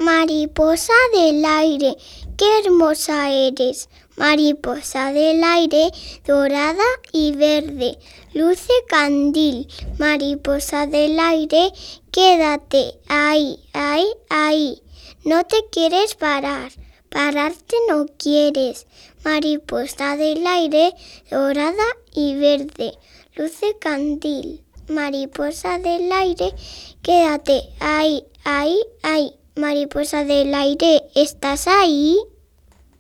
Mariposa del aire, qué hermosa eres. Mariposa del aire, dorada y verde, luce candil. Mariposa del aire, quédate ahí, ahí, ahí. No te quieres parar, pararte no quieres. Mariposa del aire, dorada y verde, luce candil. Mariposa del aire, quédate ahí, ahí, ahí. Mariposa del aire, ¿estás ahí?